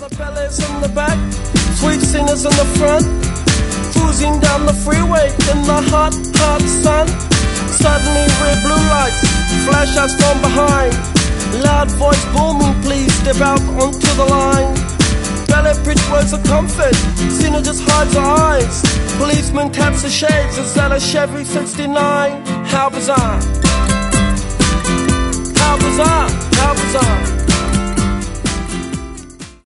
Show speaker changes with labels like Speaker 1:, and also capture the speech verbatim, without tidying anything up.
Speaker 1: the bellies in the back, sweet singers in the front, cruising down the freeway in the hot, hot sun. Suddenly red blue lights flash us from behind. Loud voice booming, please step out onto the line. Ballet bridge words of comfort, Cena just hides her eyes. Policeman taps the shades, is that a Chevy sixty-nine? How bizarre, how bizarre, how bizarre.